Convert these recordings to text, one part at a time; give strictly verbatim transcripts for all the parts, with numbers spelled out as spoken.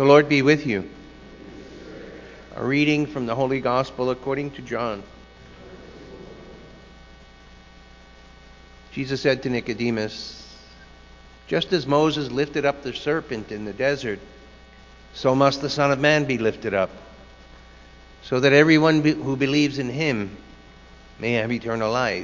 The Lord be with you. A reading from the Holy Gospel according to John. Jesus said to Nicodemus, "Just as Moses lifted up the serpent in the desert, so must the Son of Man be lifted up, so that everyone who believes in him may have eternal life.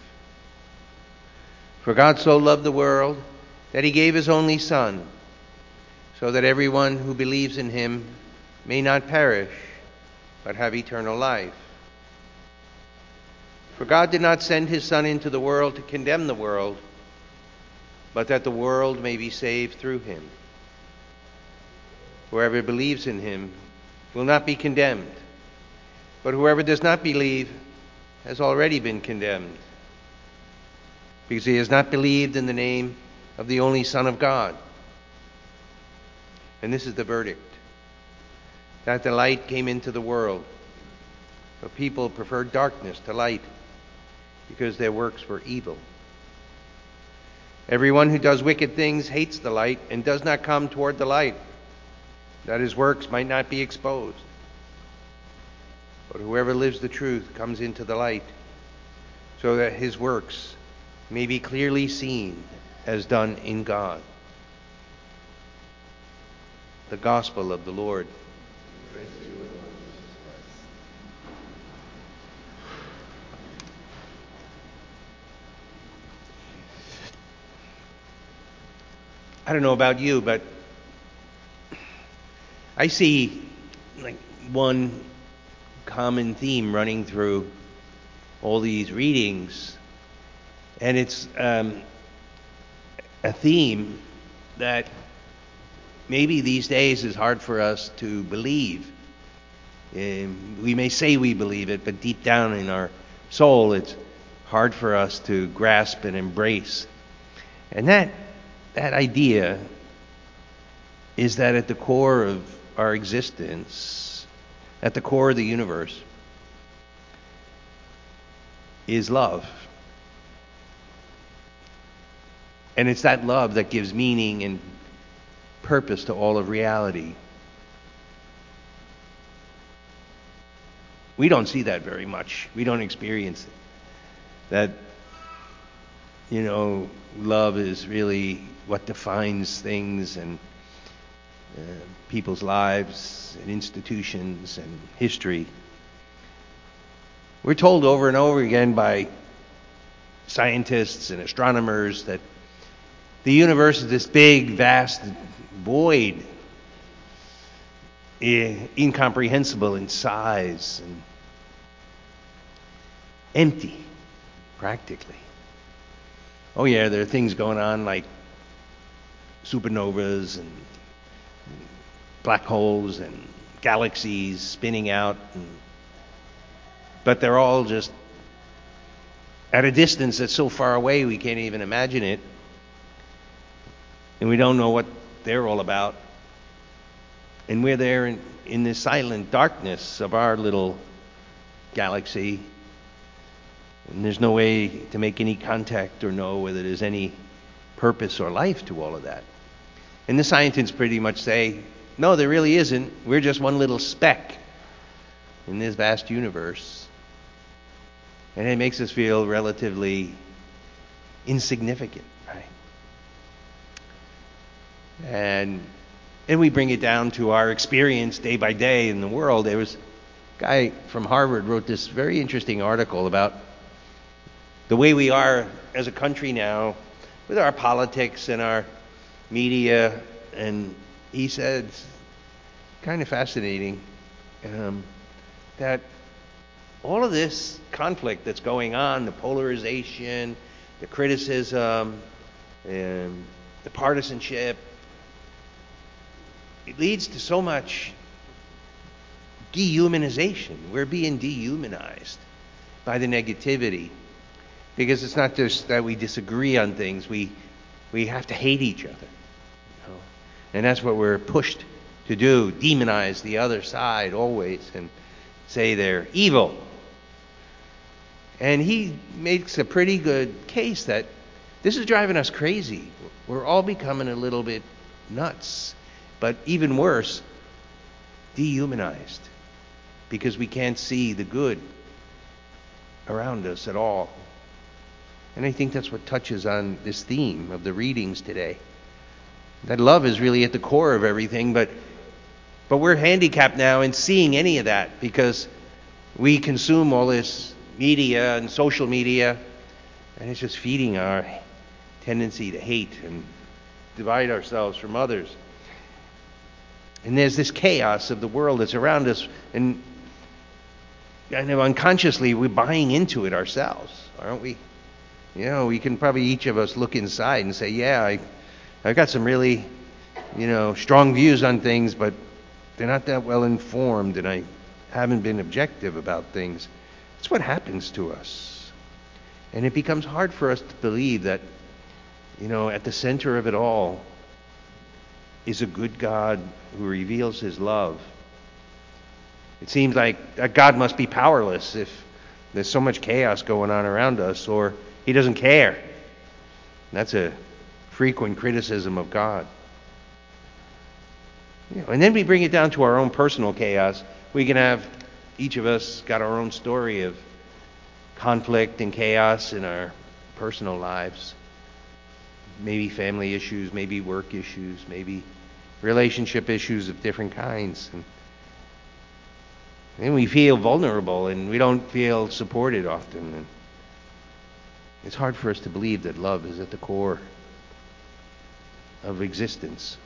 For God so loved the world that he gave his only Son, so that everyone who believes in him may not perish, but have eternal life. For God did not send his Son into the world to condemn the world, but that the world may be saved through him. Whoever believes in him will not be condemned, but whoever does not believe has already been condemned, because he has not believed in the name of the only Son of God. And this is the verdict, that the light came into the world, but people preferred darkness to light, because their works were evil. Everyone who does wicked things hates the light and does not come toward the light, that his works might not be exposed. But whoever lives the truth comes into the light, so that his works may be clearly seen as done in God." The Gospel of the Lord. Praise to you, Lord Jesus Christ. I don't know about you, but I see like one common theme running through all these readings, and it's um, a theme that maybe these days is hard for us to believe. Um, we may say we believe it, but deep down in our soul, it's hard for us to grasp and embrace. And that that idea is that at the core of our existence, at the core of the universe, is love. And it's that love that gives meaning and purpose to all of reality. We don't see that very much. We don't experience it. That, you know, love is really what defines things and uh, people's lives and institutions and history. We're told over and over again by scientists and astronomers that the universe is this big, vast void, incomprehensible in size and empty, practically. Oh yeah, there are things going on like supernovas and black holes and galaxies spinning out, and, but they're all just at a distance that's so far away we can't even imagine it, and we don't know what they're all about. And we're there in, in the silent darkness of our little galaxy, and there's no way to make any contact or know whether there's any purpose or life to all of that. And the scientists pretty much say, no, there really isn't. We're just one little speck in this vast universe. And it makes us feel relatively insignificant, right? And and we bring it down to our experience day by day in the world. There was a guy from Harvard wrote this very interesting article about the way we are as a country now with our politics and our media, and he said, kind of fascinating, um, that all of this conflict that's going on, the polarization, the criticism, and the partisanship, it leads to so much dehumanization. We're being dehumanized by the negativity, because it's not just that we disagree on things, we we have to hate each other, you know? And that's what we're pushed to do, demonize the other side always and say they're evil. And he makes a pretty good case that this is driving us crazy. We're all becoming a little bit nuts. But even worse, dehumanized, because we can't see the good around us at all. And I think that's what touches on this theme of the readings today. That love is really at the core of everything, but but we're handicapped now in seeing any of that because we consume all this media and social media, and it's just feeding our tendency to hate and divide ourselves from others. And there's this chaos of the world that's around us, and kind of unconsciously we're buying into it ourselves, aren't we? You know, we can probably each of us look inside and say, yeah, I, I've got some really, you know, strong views on things, but they're not that well informed, and I haven't been objective about things. That's what happens to us. And it becomes hard for us to believe that, you know, at the center of it all is a good God who reveals his love. It seems like that God must be powerless if there's so much chaos going on around us, or he doesn't care. That's a frequent criticism of God. You know, and then we bring it down to our own personal chaos. We can have, each of us got our own story of conflict and chaos in our personal lives. Maybe family issues, maybe work issues, maybe relationship issues of different kinds. And then we feel vulnerable and we don't feel supported often. And it's hard for us to believe that love is at the core of existence.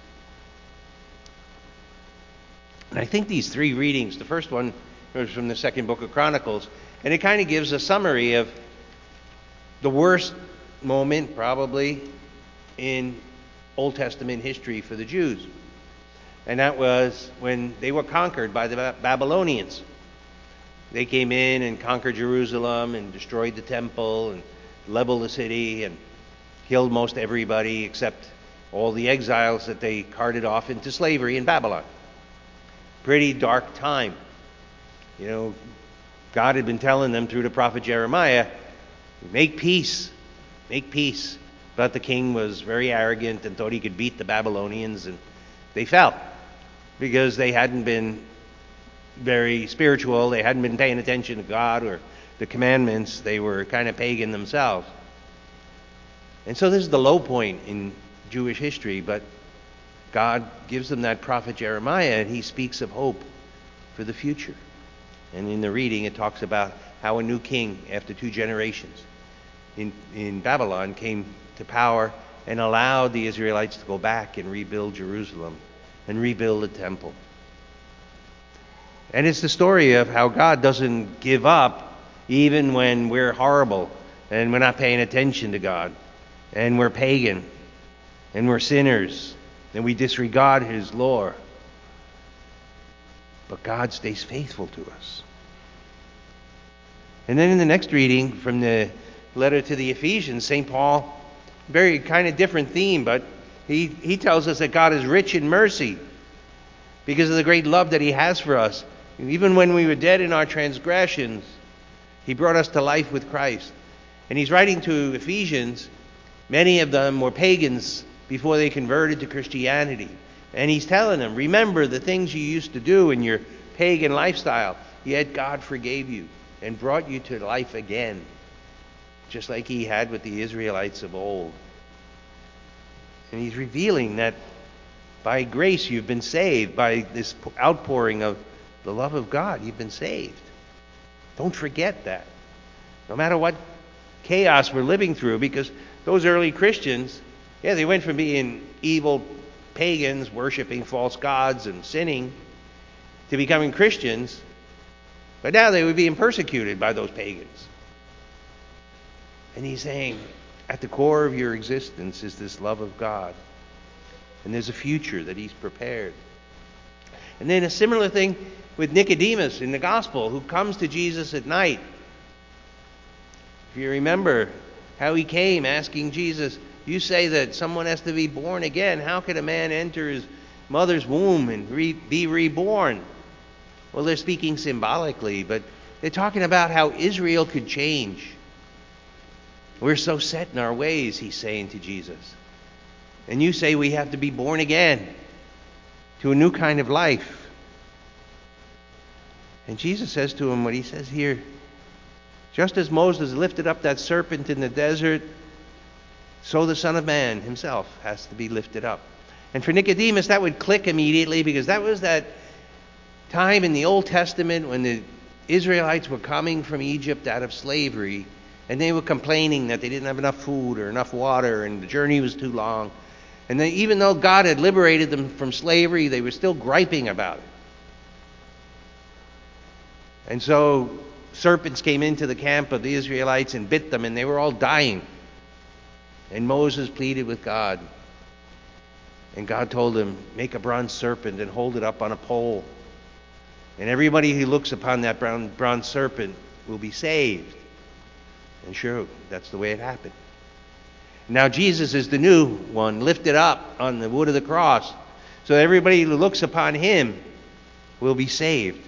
And I think these three readings, the first one was from the second book of Chronicles, and it kind of gives a summary of the worst moment probably in Old Testament history for the Jews. And that was when they were conquered by the Babylonians. They came in and conquered Jerusalem and destroyed the temple and leveled the city and killed most everybody except all the exiles that they carted off into slavery in Babylon. Pretty dark time. You know, God had been telling them through the prophet Jeremiah, make peace, make peace. But the king was very arrogant and thought he could beat the Babylonians, and they fell because they hadn't been very spiritual. They hadn't been paying attention to God or the commandments. They were kind of pagan themselves. And so this is the low point in Jewish history, but God gives them that prophet Jeremiah, and he speaks of hope for the future. And in the reading, it talks about how a new king, after two generations in, in Babylon, came to power and allowed the Israelites to go back and rebuild Jerusalem and rebuild the temple. And it's the story of how God doesn't give up even when we're horrible and we're not paying attention to God and we're pagan and we're sinners and we disregard his law. But God stays faithful to us. And then in the next reading from the letter to the Ephesians, Saint Paul, very kind of different theme, but he, he tells us that God is rich in mercy because of the great love that he has for us. And even when we were dead in our transgressions, he brought us to life with Christ. And he's writing to Ephesians. Many of them were pagans before they converted to Christianity. And he's telling them, remember the things you used to do in your pagan lifestyle, yet God forgave you and brought you to life again, just like he had with the Israelites of old. And he's revealing that by grace you've been saved, by this outpouring of the love of God, you've been saved. Don't forget that. No matter what chaos we're living through, because those early Christians, yeah, they went from being evil pagans, worshiping false gods and sinning, to becoming Christians, but now they were being persecuted by those pagans. And he's saying, at the core of your existence is this love of God. And there's a future that he's prepared. And then a similar thing with Nicodemus in the gospel, who comes to Jesus at night. If you remember how he came asking Jesus, you say that someone has to be born again. How could a man enter his mother's womb and re- be reborn? Well, they're speaking symbolically, but they're talking about how Israel could change. We're so set in our ways, he's saying to Jesus. And you say we have to be born again. to a new kind of life. And Jesus says to him what he says here. Just as Moses lifted up that serpent in the desert, so the Son of Man himself has to be lifted up. And for Nicodemus, that would click immediately, because that was that time in the Old Testament when the Israelites were coming from Egypt out of slavery, and they were complaining that they didn't have enough food or enough water, and the journey was too long. And they, even though God had liberated them from slavery, they were still griping about it. And so serpents came into the camp of the Israelites and bit them, and they were all dying. And Moses pleaded with God. And God told him, make a bronze serpent and hold it up on a pole. And everybody who looks upon that bronze serpent will be saved. And sure, that's the way it happened. Now Jesus is the new one, lifted up on the wood of the cross. So everybody who looks upon him will be saved.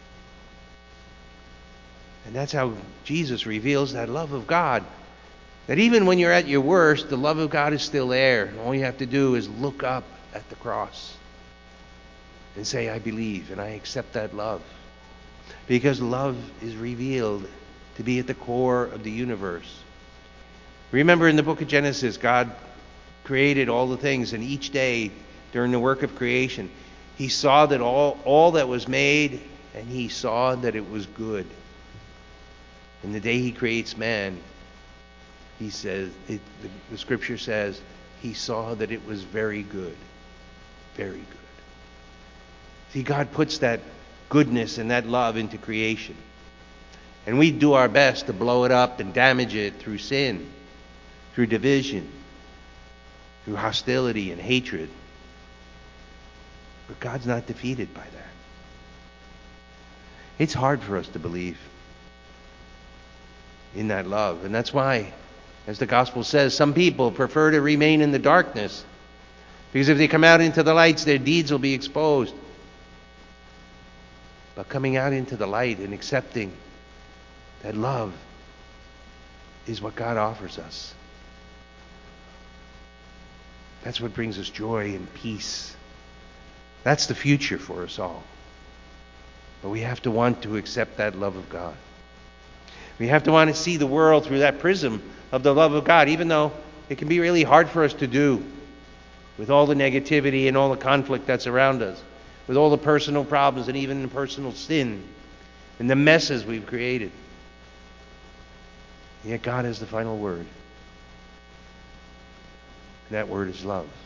And that's how Jesus reveals that love of God. That even when you're at your worst, the love of God is still there. And all you have to do is look up at the cross and say, I believe and I accept that love. Because love is revealed to be at the core of the universe. Remember in the book of Genesis, God created all the things, and each day during the work of creation, he saw that all, all that was made, and he saw that it was good. And the day he creates man, he says, it, the, the scripture says, he saw that it was very good. Very good. See, God puts that goodness and that love into creation. And we do our best to blow it up and damage it through sin, through division, through hostility and hatred. But God's not defeated by that. It's hard for us to believe in that love. And that's why, as the gospel says, some people prefer to remain in the darkness. Because if they come out into the lights, their deeds will be exposed. But coming out into the light and accepting that love is what God offers us. That's what brings us joy and peace. That's the future for us all. But we have to want to accept that love of God. We have to want to see the world through that prism of the love of God, even though it can be really hard for us to do with all the negativity and all the conflict that's around us, with all the personal problems and even the personal sin and the messes we've created. And yet God has the final word. And that word is love.